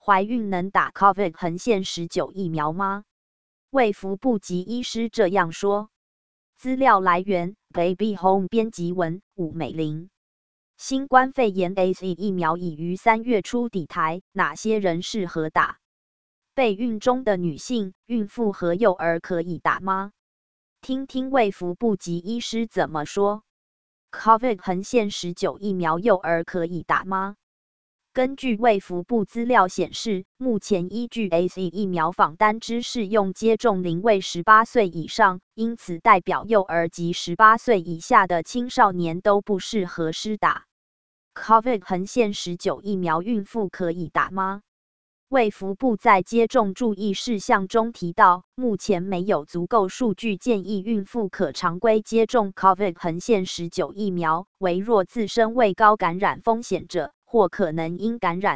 怀孕能打 COVID-19 疫苗吗？卫福部籍医师这样说。资料来源 Baby Home 编辑文伍美玲。新冠肺炎 AZ 疫苗已于3月初抵台，哪些人适合打？备孕中的女性、孕妇和幼儿可以打吗？听听卫福部籍医师怎么说。COVID-19 疫苗幼儿可以打吗？根据卫福部资料显示，目前依据 AZ 疫苗访单之适用接种龄为18岁以上，因此代表幼儿及18岁以下的青少年都不适合施打。COVID-19 疫苗孕妇可以打吗？卫福部在接种注意事项中提到，目前没有足够数据建议孕妇可常规接种 COVID-19 疫苗，唯若自身为高感染风险者，或可能因感染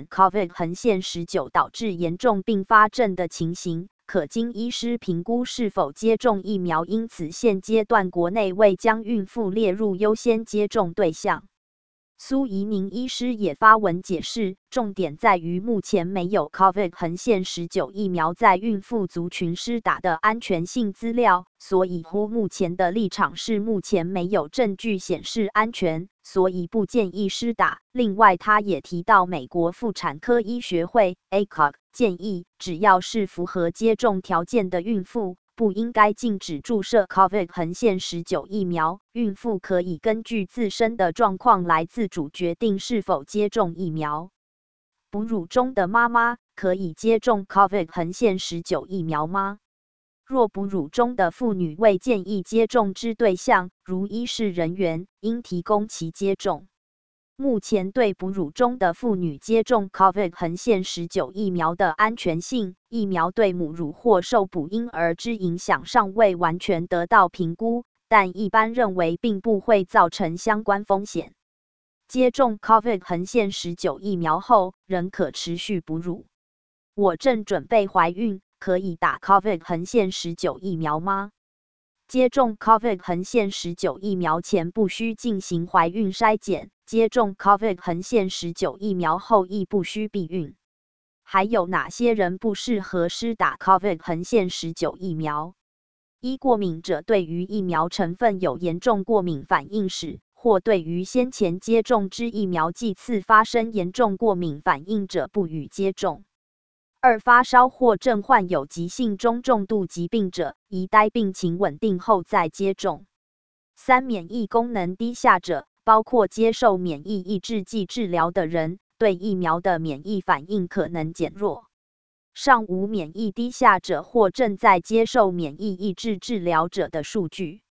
COVID-19 导致严重并发症的情形，可经医师评估是否接种疫苗，因此现阶段国内未将孕妇列入优先接种对象。苏怡宁医师也发文解释，重点在于目前没有 COVID-19 疫苗在孕妇族群施打的安全性资料，所以目前的立场是目前没有证据显示安全，所以不建议施打。另外，他也提到美国妇产科医学会 ACOG 建议，只要是符合接种条件的孕妇，不应该禁止注射 COVID-19 疫苗，孕妇可以根据自身的状况来自主决定是否接种疫苗。哺乳中的妈妈可以接种 COVID-19 疫苗吗？若哺乳中的妇女未建议接种之对象，如医事人员，应提供其接种。目前对哺乳中的妇女接种 COVID-19 疫苗的安全性，疫苗对母乳或受哺婴儿之影响尚未完全得到评估，但一般认为并不会造成相关风险。接种 COVID-19 疫苗后，仍可持续哺乳。我正准备怀孕，可以打 COVID-19 疫苗吗？接种 COVID-19 疫苗前不需进行怀孕筛检，接种 COVID-19 疫苗后亦不需避孕。还有哪些人不适合施打 COVID-19 疫苗？一、过敏者对于疫苗成分有严重过敏反应时，或对于先前接种之疫苗剂次发生严重过敏反应者不予接种。二、发烧或症患有急性中重度疾病者，宜待病情稳定后再接种。三、免疫功能低下者，包括接受免疫抑制剂治疗的人，对疫苗的免疫反应可能减弱。尚无免疫低下者或正在接受免疫抑制治疗者的数据。